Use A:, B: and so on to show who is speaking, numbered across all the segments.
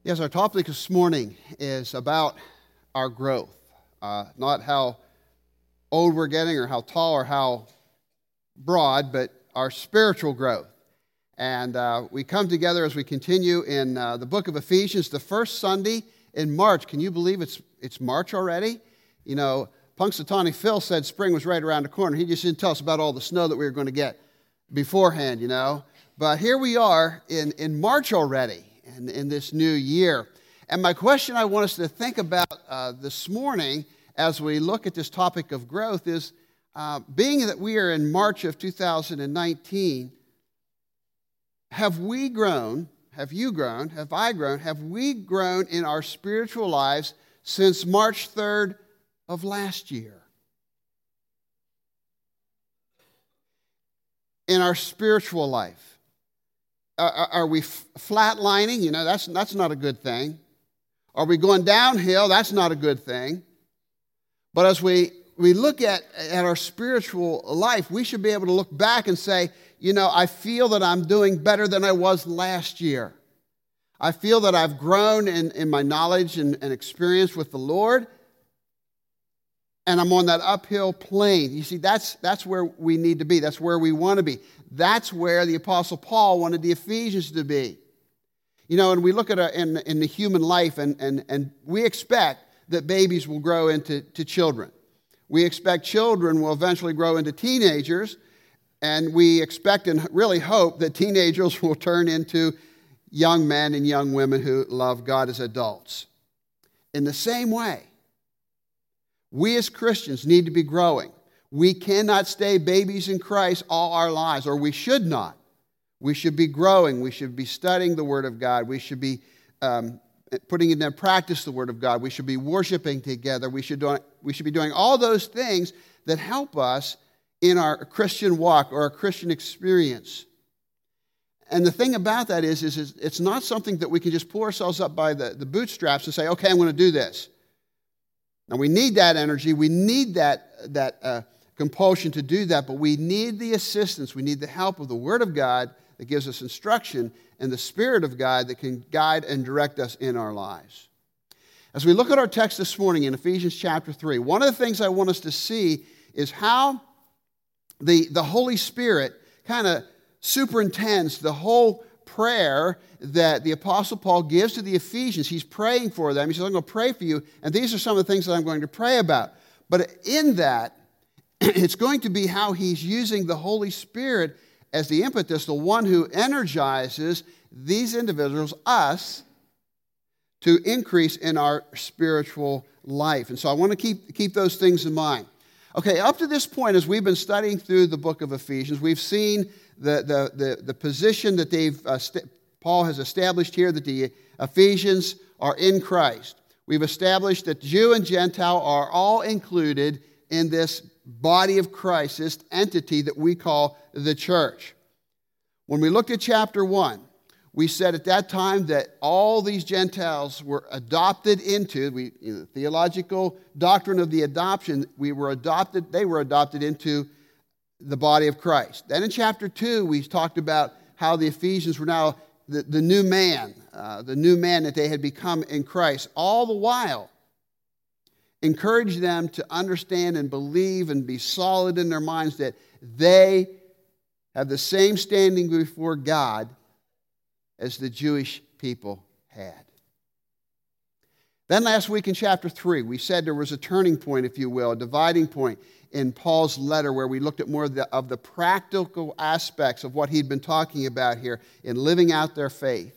A: Yes, our topic this morning is about our growth, not how old we're getting or how tall or how broad, but our spiritual growth. And we come together as we continue in the book of Ephesians, the first Sunday in March. Can you believe it's March already? You know, Punxsutawney Phil said spring was right around the corner. He just didn't tell us about all the snow that we were going to get beforehand, you know. But here we are in March already, and in this new year. And my question I want us to think about this morning as we look at this topic of growth is, being that we are in March of 2019, have we grown, have you grown, have I grown, have we grown in our spiritual lives since March 3rd of last year? In our spiritual life. Are we flatlining? You know, that's not a good thing. Are we going downhill? That's not a good thing. But as we look at our spiritual life, we should be able to look back and say, you know, I feel that I'm doing better than I was last year. I feel that I've grown in my knowledge and experience with the Lord, and I'm on that uphill plane. You see, that's where we need to be. That's where we want to be. That's where the Apostle Paul wanted the Ephesians to be. You know, and we look at in the human life, and we expect that babies will grow into children. We expect children will eventually grow into teenagers, and we expect and really hope that teenagers will turn into young men and young women who love God as adults. In the same way, we as Christians need to be growing. We cannot stay babies in Christ all our lives, or we should not. We should be growing. We should be studying the Word of God. We should be putting into practice the Word of God. We should be worshiping together. We should be doing all those things that help us in our Christian walk or our Christian experience. And the thing about that is it's not something that we can just pull ourselves up by the bootstraps and say, okay, I'm going to do this. Now, we need that energy. We need that compulsion to do that, but we need the assistance. We need the help of the Word of God that gives us instruction and the Spirit of God that can guide and direct us in our lives. As we look at our text this morning in Ephesians chapter 3, one of the things I want us to see is how the Holy Spirit kind of superintends the whole prayer that the Apostle Paul gives to the Ephesians. He's praying for them. He says, I'm going to pray for you, and these are some of the things that I'm going to pray about. But in that, it's going to be how he's using the Holy Spirit as the impetus, the one who energizes these individuals, us, to increase in our spiritual life. And so I want to keep those things in mind. Okay, up to this point, as we've been studying through the book of Ephesians, we've seen the position that Paul has established here, that the Ephesians are in Christ. We've established that Jew and Gentile are all included in this body of Christ, this entity that we call the church. When we looked at chapter 1, we said at that time that all these Gentiles were adopted into, the theological doctrine of the adoption, they were adopted into the body of Christ. Then in chapter 2, we talked about how the Ephesians were now the new man that they had become in Christ. All the while, encourage them to understand and believe and be solid in their minds that they have the same standing before God as the Jewish people had. Then last week in chapter 3, we said there was a turning point, if you will, a dividing point in Paul's letter where we looked at more of the practical aspects of what he'd been talking about here in living out their faith.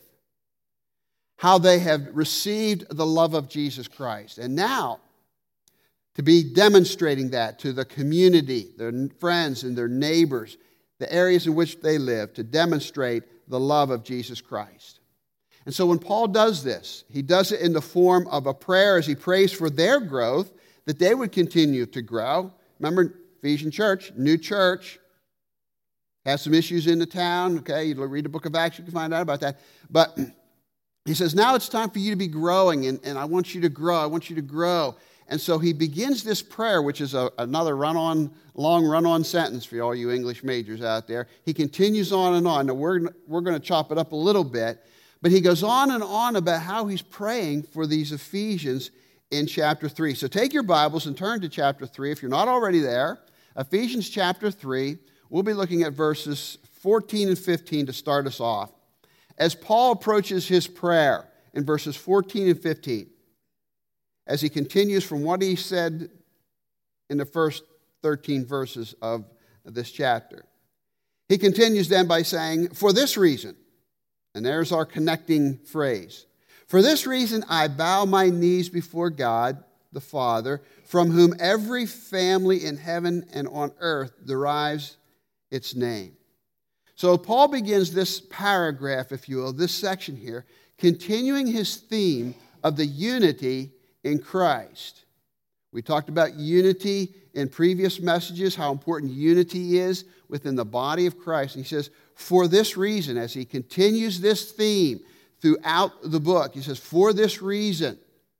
A: How they have received the love of Jesus Christ. And now, to be demonstrating that to the community, their friends and their neighbors, the areas in which they live, to demonstrate the love of Jesus Christ. And so when Paul does this, he does it in the form of a prayer as he prays for their growth, that they would continue to grow. Remember, Ephesian church, new church, has some issues in the town. Okay, you read the book of Acts, you can find out about that. But he says, now it's time for you to be growing, and I want you to grow. I want you to grow. And so he begins this prayer, which is another long run-on sentence for all you English majors out there. He continues on and on. Now, we're going to chop it up a little bit. But he goes on and on about how he's praying for these Ephesians in chapter 3. So take your Bibles and turn to chapter 3. If you're not already there, Ephesians chapter 3, we'll be looking at verses 14 and 15 to start us off. As Paul approaches his prayer in verses 14 and 15, as he continues from what he said in the first 13 verses of this chapter. He continues then by saying, for this reason, and there's our connecting phrase, for this reason I bow my knees before God, the Father, from whom every family in heaven and on earth derives its name. So Paul begins this paragraph, if you will, this section here, continuing his theme of the unity in Christ. We talked about unity in previous messages, how important unity is within the body of Christ. And he says, for this reason, as he continues this theme throughout the book, he says, for this reason,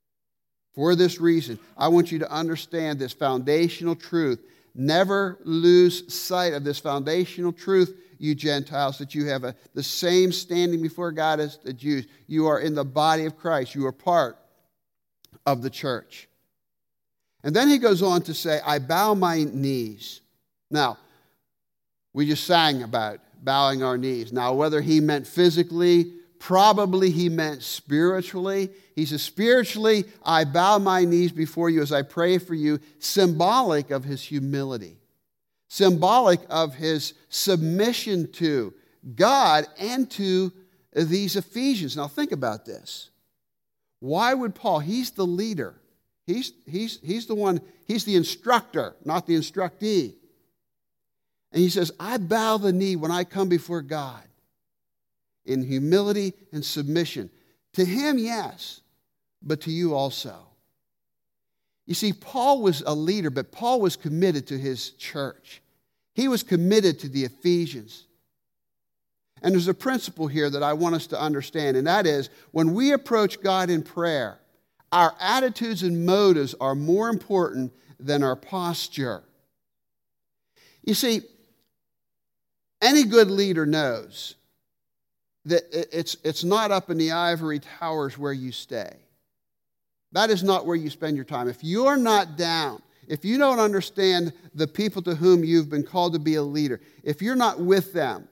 A: I want you to understand this foundational truth. Never lose sight of this foundational truth, you Gentiles, that you have the same standing before God as the Jews. You are in the body of Christ. You are part of the church. And then he goes on to say, I bow my knees. Now, we just sang about bowing our knees. Now, whether he meant physically, probably he meant spiritually. He says, spiritually, I bow my knees before you as I pray for you, symbolic of his humility, symbolic of his submission to God and to these Ephesians. Now, think about this. Why would Paul, he's the leader. He's the one, he's the instructor, not the instructee. And he says, I bow the knee when I come before God in humility and submission. To him, yes, but to you also. You see, Paul was a leader, but Paul was committed to his church. He was committed to the Ephesians. And there's a principle here that I want us to understand, and that is, when we approach God in prayer, our attitudes and motives are more important than our posture. You see, any good leader knows that it's not up in the ivory towers where you stay. That is not where you spend your time. If you're not down, if you don't understand the people to whom you've been called to be a leader, if you're not with them,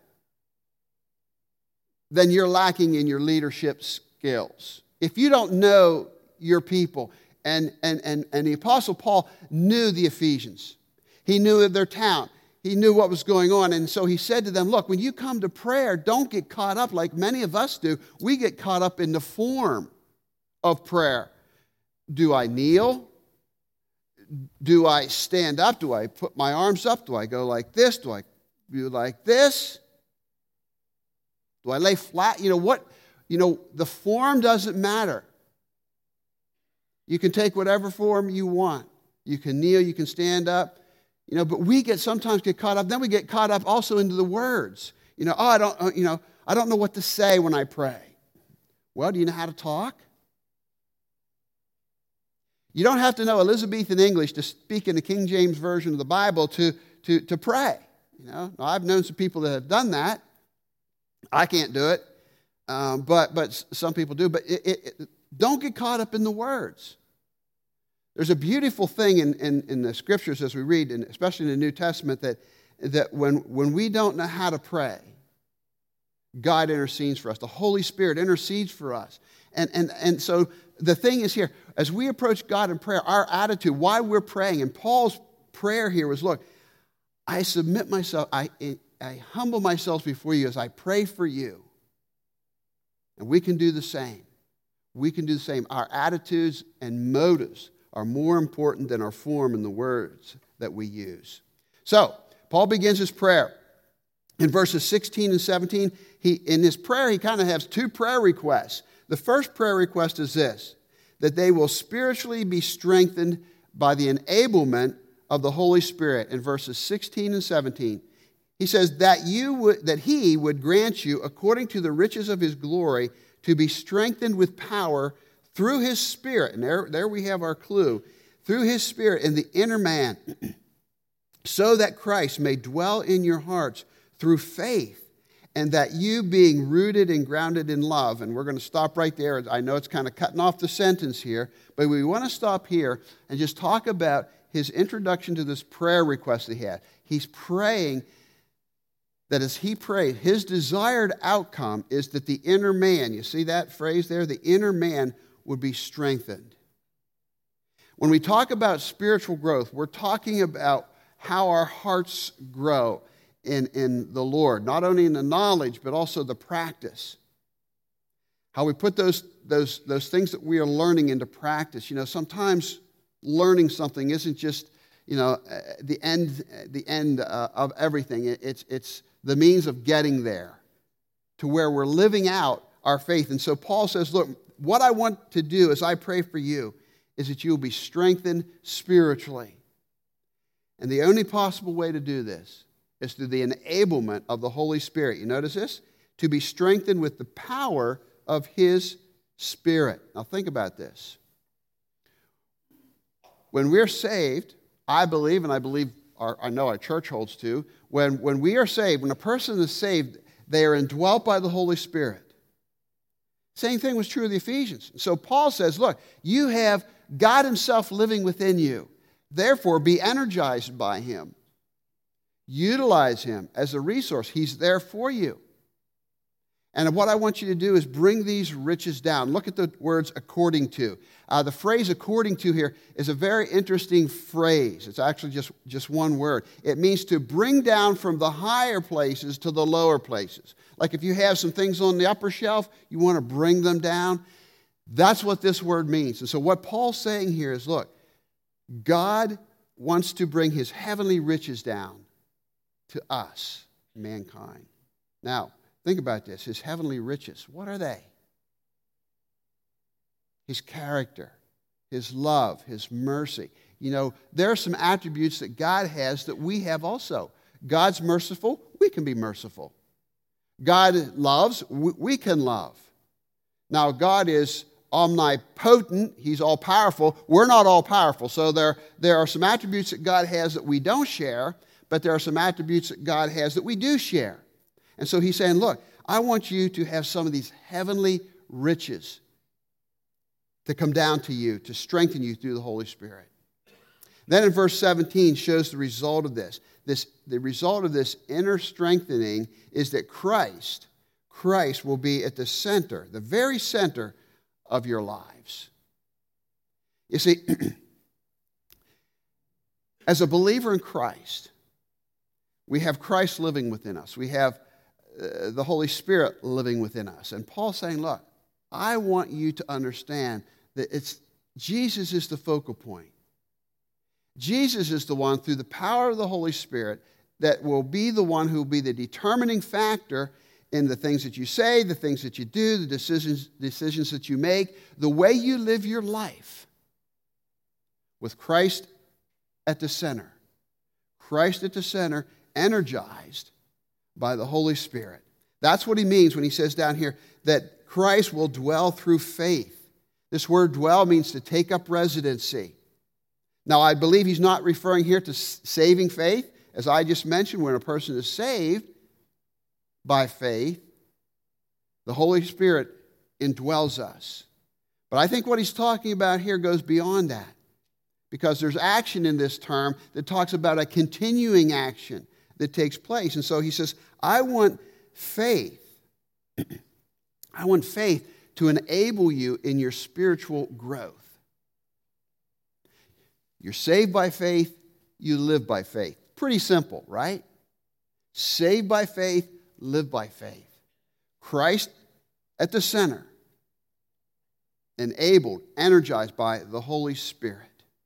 A: then you're lacking in your leadership skills. If you don't know your people, and the Apostle Paul knew the Ephesians. He knew their town. He knew what was going on. And so he said to them, look, when you come to prayer, don't get caught up like many of us do. We get caught up in the form of prayer. Do I kneel? Do I stand up? Do I put my arms up? Do I go like this? Do I do like this? Do I lay flat? The form doesn't matter. You can take whatever form you want. You can kneel, you can stand up. But we sometimes get caught up. Then we get caught up also into the words. I don't know what to say when I pray. Well, do you know how to talk? You don't have to know Elizabethan English to speak in the King James Version of the Bible to pray. Now, I've known some people that have done that. I can't do it, but some people do. But don't get caught up in the words. There's a beautiful thing in the Scriptures as we read, and especially in the New Testament, that when we don't know how to pray, God intercedes for us. The Holy Spirit intercedes for us. And so the thing is here, as we approach God in prayer, our attitude, why we're praying, and Paul's prayer here was, look, I submit myself, I humble myself before you as I pray for you. And we can do the same. We can do the same. Our attitudes and motives are more important than our form and the words that we use. So, Paul begins his prayer. In verses 16 and 17, in his prayer, he kind of has two prayer requests. The first prayer request is this, that they will spiritually be strengthened by the enablement of the Holy Spirit. In verses 16 and 17, he says that he would grant you, according to the riches of his glory, to be strengthened with power through his Spirit. And there we have our clue. Through his Spirit in the inner man, so that Christ may dwell in your hearts through faith. and that you being rooted and grounded in love, and we're going to stop right there. I know it's kind of cutting off the sentence here, but we want to stop here and just talk about his introduction to this prayer request he had. He's praying that as he prayed, his desired outcome is that the inner man, you see that phrase there? The inner man would be strengthened. When we talk about spiritual growth, we're talking about how our hearts grow in the Lord, not only in the knowledge, but also the practice. How we put those things that we are learning into practice. You know, sometimes learning something isn't just, the end of everything. It's the means of getting there to where we're living out our faith. And so Paul says, look, what I want to do as I pray for you is that you will be strengthened spiritually. And the only possible way to do this is through the enablement of the Holy Spirit. You notice this? To be strengthened with the power of His Spirit. Now think about this. When we're saved, I believe, and I know our church holds too, when we are saved, when a person is saved, they are indwelt by the Holy Spirit. Same thing was true of the Ephesians. So Paul says, look, you have God Himself living within you. Therefore, be energized by Him. Utilize Him as a resource. He's there for you. And what I want you to do is bring these riches down. Look at the words according to. The phrase according to here is a very interesting phrase. It's actually just one word. It means to bring down from the higher places to the lower places. Like if you have some things on the upper shelf, you want to bring them down. That's what this word means. And so what Paul's saying here is, look, God wants to bring His heavenly riches down to us, mankind. Now, think about this. His heavenly riches, what are they? His character, His love, His mercy. You know, there are some attributes that God has that we have also. God's merciful, we can be merciful. God loves, we can love. Now, God is omnipotent. He's all-powerful. We're not all-powerful. So there are some attributes that God has that we don't share, but there are some attributes that God has that we do share. And so He's saying, look, I want you to have some of these heavenly riches to come down to you, to strengthen you through the Holy Spirit. Then in verse 17 shows the result of this. The result of this inner strengthening is that Christ will be at the center, the very center of your lives. You see, as a believer in Christ, we have Christ living within us. We have the Holy Spirit living within us. And Paul's saying, look, I want you to understand that Jesus is the focal point. Jesus is the one, through the power of the Holy Spirit, that will be the one who will be the determining factor in the things that you say, the things that you do, the decisions that you make, the way you live your life with Christ at the center. Christ at the center, energized by the Holy Spirit. That's what he means when he says down here that Christ will dwell through faith. This word dwell means to take up residency. Now, I believe he's not referring here to saving faith. As I just mentioned, when a person is saved by faith, the Holy Spirit indwells us. But I think what he's talking about here goes beyond that, because there's action in this term that talks about a continuing action that takes place. And so he says, I want faith. I want faith to enable you in your spiritual growth. You're saved by faith, you live by faith. Pretty simple, right? Saved by faith, live by faith. Christ at the center, enabled, energized by the Holy Spirit.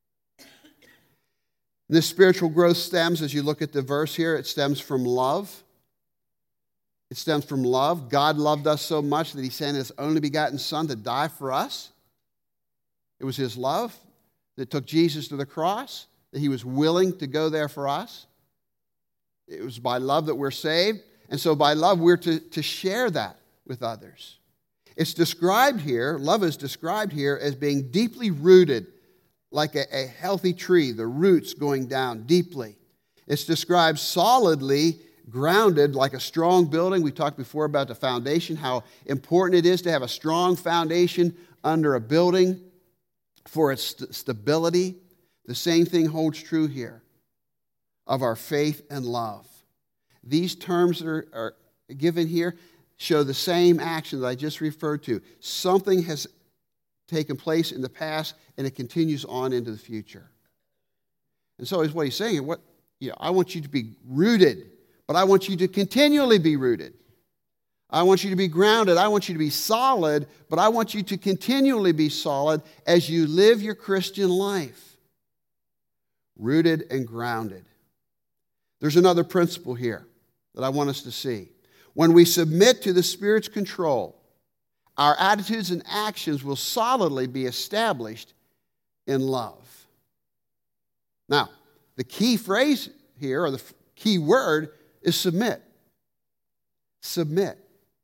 A: This spiritual growth stems, as you look at the verse here, it stems from love. It stems from love. God loved us so much that he sent his only begotten Son to die for us. It was his love that took Jesus to the cross, that he was willing to go there for us. It was by love that we're saved. And so by love, we're to share that with others. It's described here, love is described here as being deeply rooted, like a healthy tree, the roots going down deeply. It's described solidly grounded like a strong building. We talked before about the foundation, how important it is to have a strong foundation under a building for its stability. The same thing holds true here of our faith and love. These terms that are given here show the same action that I just referred to. Something has taken place in the past, and it continues on into the future. And so is what he's saying. I want you to be rooted, but I want you to continually be rooted. I want you to be grounded. I want you to be solid, but I want you to continually be solid as you live your Christian life. Rooted and grounded. There's another principle here that I want us to see. When we submit to the Spirit's control, our attitudes and actions will solidly be established in love. Now, the key phrase here, or the key word, is submit. Submit.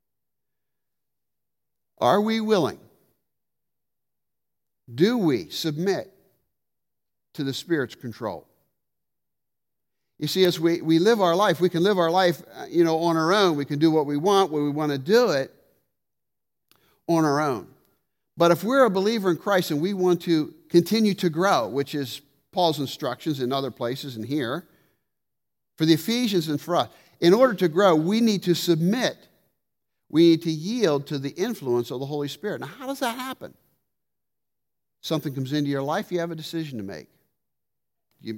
A: Are we willing? Do we submit to the Spirit's control? You see, as we live our life, we can live our life, on our own. We can do what we want to do it on our own. But if we're a believer in Christ and we want to continue to grow, which is Paul's instructions in other places and here, for the Ephesians and for us, in order to grow, we need to submit. We need to yield to the influence of the Holy Spirit. Now, how does that happen? Something comes into your life, you have a decision to make. You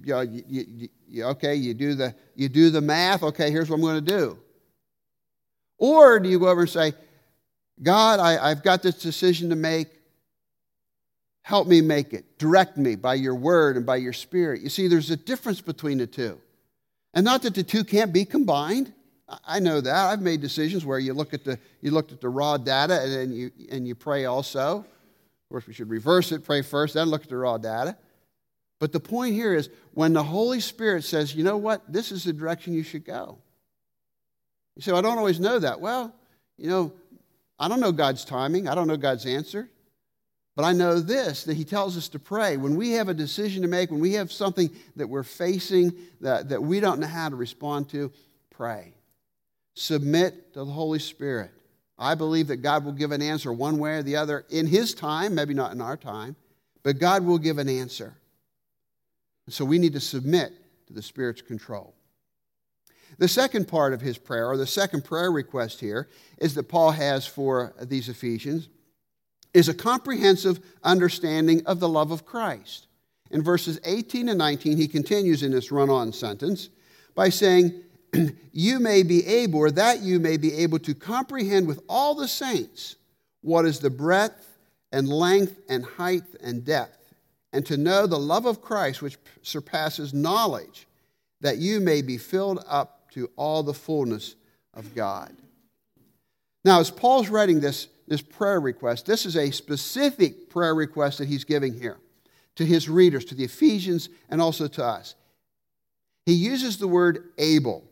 A: do the math. Okay, here's what I'm going to do. Or do you go over and say, God, I've got this decision to make. Help me make it. Direct me by your word and by your Spirit. You see, there's a difference between the two. And not that the two can't be combined. I know that. I've made decisions where you looked at the raw data and you pray also. Of course, we should reverse it, pray first, then look at the raw data. But the point here is when the Holy Spirit says, you know what, this is the direction you should go. You say, I don't always know that. Well, I don't know God's timing. I don't know God's answer. But I know this, that he tells us to pray. When we have a decision to make, when we have something that we're facing that we don't know how to respond to, pray. Submit to the Holy Spirit. I believe that God will give an answer one way or the other in his time, maybe not in our time, but God will give an answer. So we need to submit to the Spirit's control. The second part of his prayer, or the second prayer request here, is that Paul has for these Ephesians, is a comprehensive understanding of the love of Christ. In verses 18 and 19, he continues in this run-on sentence by saying, you may be able to comprehend with all the saints what is the breadth and length and height and depth, and to know the love of Christ which surpasses knowledge, that you may be filled up to all the fullness of God. Now, as Paul's writing this prayer request, this is a specific prayer request that he's giving here to his readers, to the Ephesians, and also to us. He uses the word able.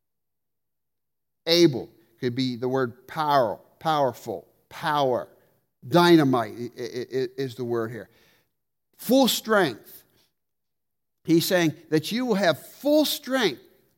A: Able could be the word powerful, power, dynamite is the word here. Full strength. He's saying that you will have full strength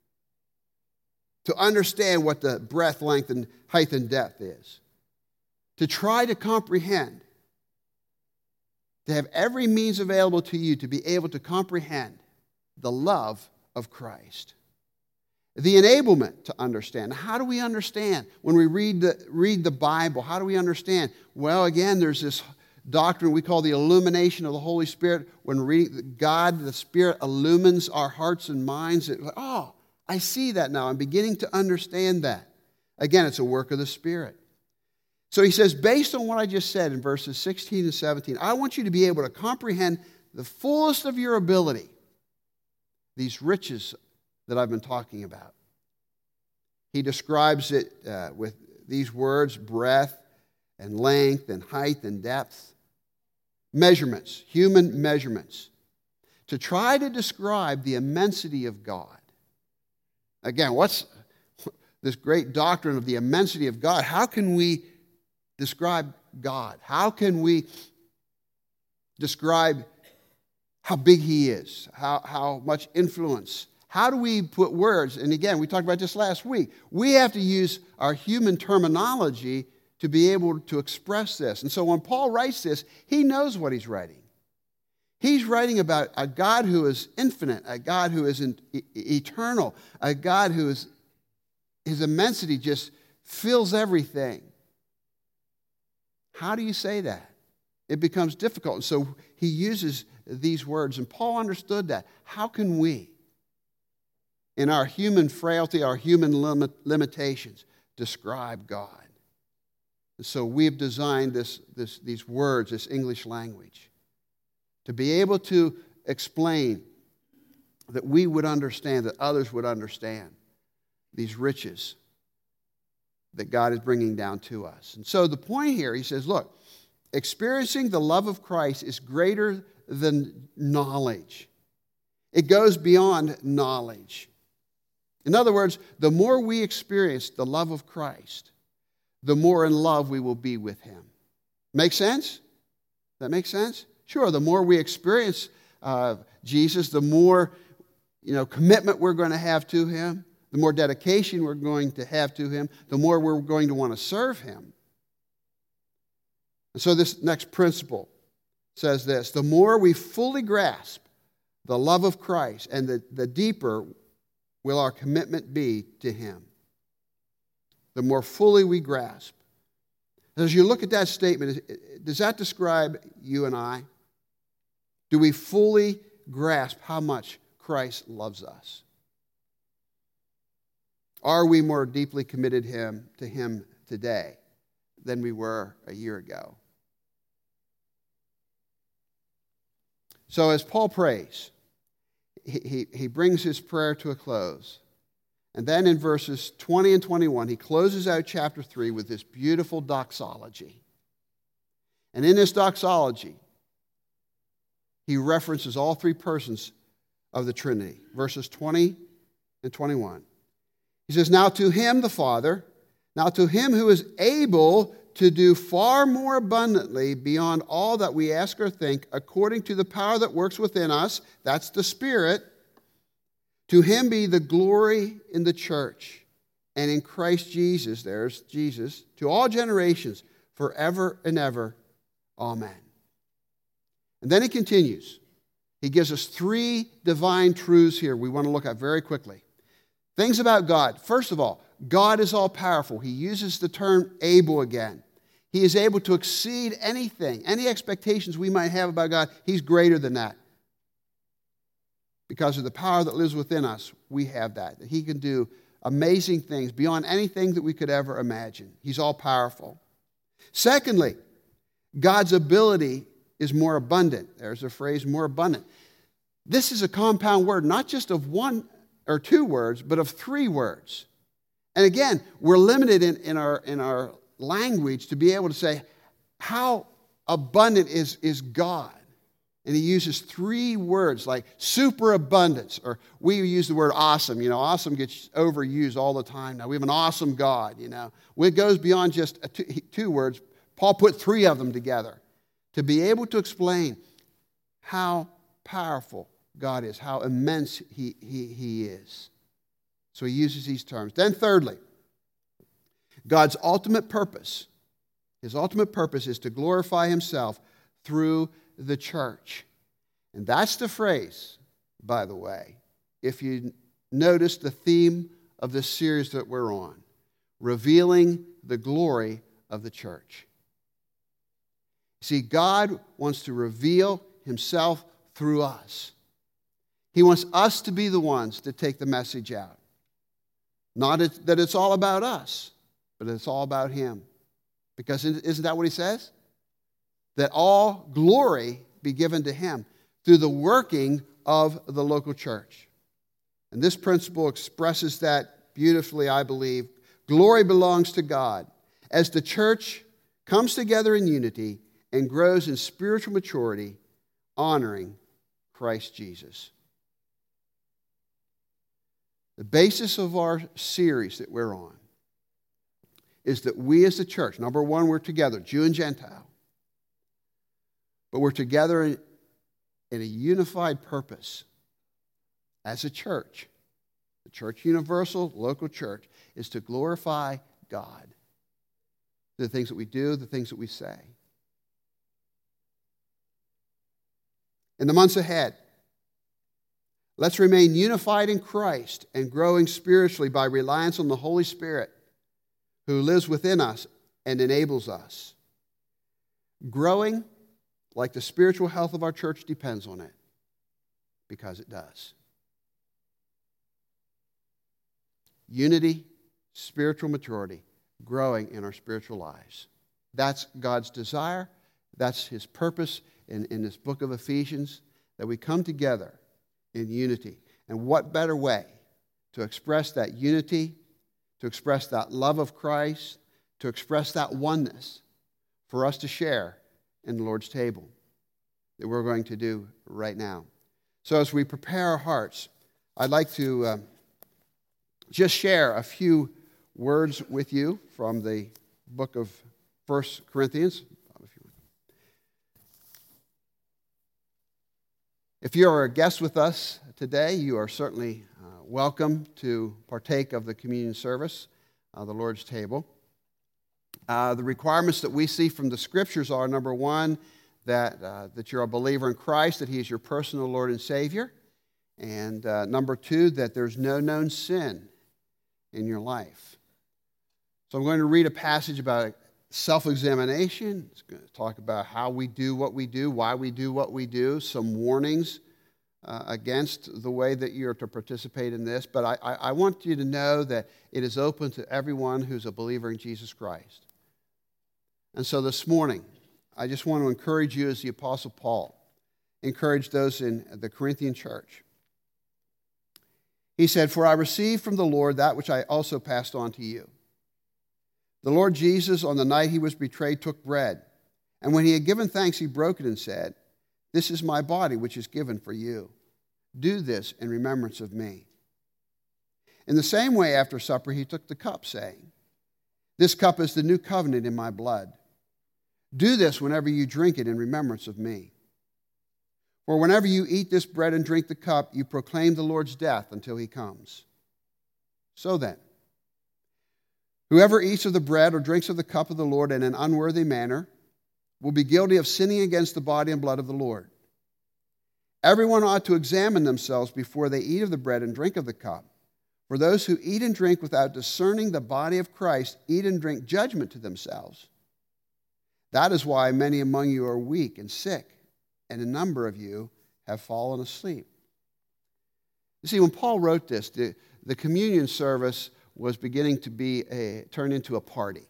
A: to understand what the breadth, length, and height and depth is. To try to comprehend. To have every means available to you to be able to comprehend the love of Christ. The enablement to understand. How do we understand? When we read the Bible, how do we understand? Well, again, there's this doctrine we call the illumination of the Holy Spirit. When God, the Spirit, illumines our hearts and minds, I see that now. I'm beginning to understand that. Again, it's a work of the Spirit. So he says, based on what I just said in verses 16 and 17, I want you to be able to comprehend the fullest of your ability, these riches that I've been talking about. He describes it with these words, breadth and length and height and depth. Measurements, human measurements, to try to describe the immensity of God. Again, what's this great doctrine of the immensity of God? How can we describe God? How can we describe how big he is, how much influence, How do we put words? And again, we talked about this last week. We have to use our human terminology to be able to express this. And so when Paul writes this, he knows what he's writing. He's writing about a God who is infinite, a God who is eternal, a God who is, his immensity just fills everything. How do you say that? It becomes difficult. And so he uses these words, and Paul understood that. How can we, in our human frailty, our human limitations, describe God? And so we've designed these words, this English language, to be able to explain that we would understand, that others would understand these riches that God is bringing down to us. And so the point here, he says, look, experiencing the love of Christ is greater than knowledge. It goes beyond knowledge. In other words, the more we experience the love of Christ, the more in love we will be with him. Make sense? That make sense? Sure, the more we experience Jesus, the more commitment we're going to have to him, the more dedication we're going to have to him, the more we're going to want to serve him. And so this next principle says this: the more we fully grasp the love of Christ, and the deeper will our commitment be to him. The more fully we grasp. As you look at that statement, does that describe you and I? Do we fully grasp how much Christ loves us? Are we more deeply committed to him today than we were a year ago? So as Paul prays, he brings his prayer to a close. And then in verses 20 and 21, he closes out chapter 3 with this beautiful doxology. And in this doxology, he references all three persons of the Trinity. Verses 20 and 21. He says, now to him, the Father, now to him who is able to do far more abundantly beyond all that we ask or think, according to the power that works within us, that's the Spirit, to him be the glory in the church and in Christ Jesus, there's Jesus, to all generations, forever and ever. Amen. And then he continues. He gives us three divine truths here we want to look at very quickly. Things about God. First of all, God is all-powerful. He uses the term able again. He is able to exceed anything, any expectations we might have about God. He's greater than that. Because of the power that lives within us, we have that. That he can do amazing things beyond anything that we could ever imagine. He's all-powerful. Secondly, God's ability is more abundant. There's a phrase, more abundant. This is a compound word, not just of one or two words, but of three words. And again, we're limited in our language to be able to say, how abundant is God? And he uses three words like superabundance, or we use the word awesome. Awesome gets overused all the time now. We have an awesome God, It goes beyond just two words. Paul put three of them together to be able to explain how powerful God is, how immense he is. So he uses these terms. Then thirdly, God's ultimate purpose, his ultimate purpose is to glorify himself through the church. And that's the phrase, by the way, if you notice the theme of this series that we're on, revealing the glory of the church. See, God wants to reveal himself through us. He wants us to be the ones to take the message out. Not that it's all about us, but it's all about him. Because isn't that what he says? That all glory be given to him through the working of the local church. And this principle expresses that beautifully, I believe. Glory belongs to God. As the church comes together in unity and grows in spiritual maturity, honoring Christ Jesus. The basis of our series that we're on is that we as the church, number one, we're together, Jew and Gentile, but we're together in a unified purpose as a church church universal, local church, is to glorify God. The things that we do, the things that we say. In the months ahead, let's remain unified in Christ and growing spiritually by reliance on the Holy Spirit who lives within us and enables us. Growing like the spiritual health of our church depends on it, because it does. Unity, spiritual maturity, growing in our spiritual lives. That's God's desire. That's His purpose in this book of Ephesians, that we come together in unity. And what better way to express that unity, to express that love of Christ, to express that oneness for us to share in the Lord's table that we're going to do right now. So as we prepare our hearts, I'd like to just share a few words with you from the book of 1 Corinthians. If you are a guest with us today, you are certainly welcome to partake of the communion service, the Lord's table. The requirements that we see from the Scriptures are, number one, that you're a believer in Christ, that He is your personal Lord and Savior. And number two, that there's no known sin in your life. So I'm going to read a passage about self-examination. It's going to talk about how we do what we do, why we do what we do, some warnings against the way that you're to participate in this. But I want you to know that it is open to everyone who's a believer in Jesus Christ. And so this morning, I just want to encourage you as the Apostle Paul encouraged those in the Corinthian church. He said, "For I received from the Lord that which I also passed on to you. The Lord Jesus, on the night He was betrayed, took bread. And when He had given thanks, He broke it and said, 'This is my body, which is given for you. Do this in remembrance of me.' In the same way, after supper, He took the cup, saying, 'This cup is the new covenant in my blood. Do this whenever you drink it in remembrance of me. For whenever you eat this bread and drink the cup, you proclaim the Lord's death until He comes. So then, whoever eats of the bread or drinks of the cup of the Lord in an unworthy manner will be guilty of sinning against the body and blood of the Lord. Everyone ought to examine themselves before they eat of the bread and drink of the cup. For those who eat and drink without discerning the body of Christ eat and drink judgment to themselves. That is why many among you are weak and sick, and a number of you have fallen asleep.'" You see, when Paul wrote this, the communion service was beginning to be turned into a party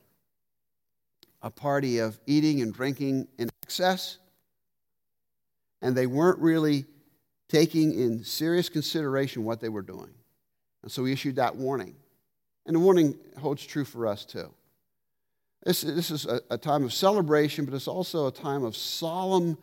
A: of eating and drinking in excess, and they weren't really taking in serious consideration what they were doing. And so he issued that warning. And the warning holds true for us too. This is a time of celebration, but it's also a time of solemn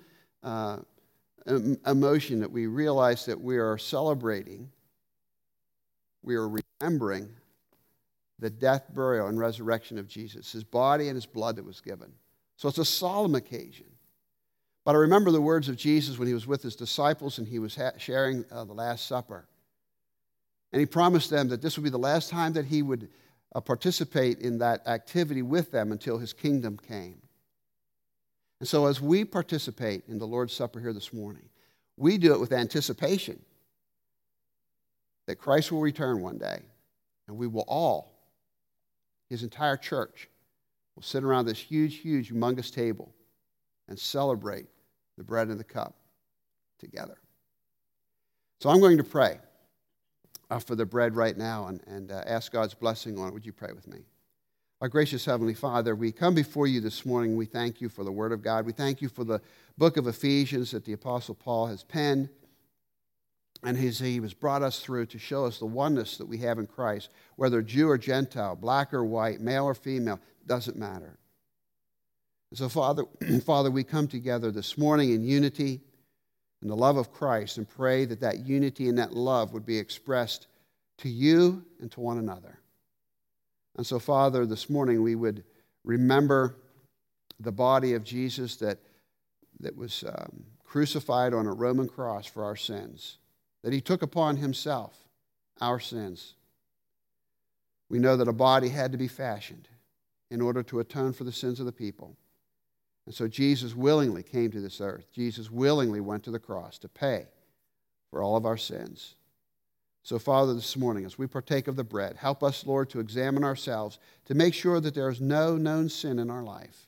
A: emotion that we realize that we are celebrating, we are remembering the death, burial, and resurrection of Jesus, His body and His blood that was given. So it's a solemn occasion. But I remember the words of Jesus when He was with His disciples and He was sharing the Last Supper. And He promised them that this would be the last time that He would participate in that activity with them until His kingdom came. And so as we participate in the Lord's Supper here this morning, we do it with anticipation that Christ will return one day, and we will all, His entire church, will sit around this huge, humongous table and celebrate the bread and the cup together. So I'm going to pray for the bread right now and ask God's blessing on it. Would you pray with me? Our gracious Heavenly Father, we come before you this morning. We thank you for the Word of God. We thank you for the book of Ephesians that the Apostle Paul has penned. And he has brought us through to show us the oneness that we have in Christ, whether Jew or Gentile, black or white, male or female, doesn't matter. And so, Father, we come together this morning in unity in the love of Christ and pray that that unity and that love would be expressed to you and to one another. And so, Father, this morning we would remember the body of Jesus that was crucified on a Roman cross for our sins, that He took upon Himself our sins. We know that a body had to be fashioned in order to atone for the sins of the people. And so Jesus willingly came to this earth. Jesus willingly went to the cross to pay for all of our sins. So, Father, this morning, as we partake of the bread, help us, Lord, to examine ourselves, to make sure that there is no known sin in our life,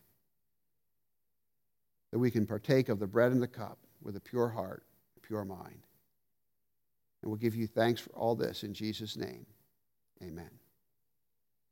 A: that we can partake of the bread and the cup with a pure heart, a pure mind. And we'll give you thanks for all this in Jesus' name. Amen.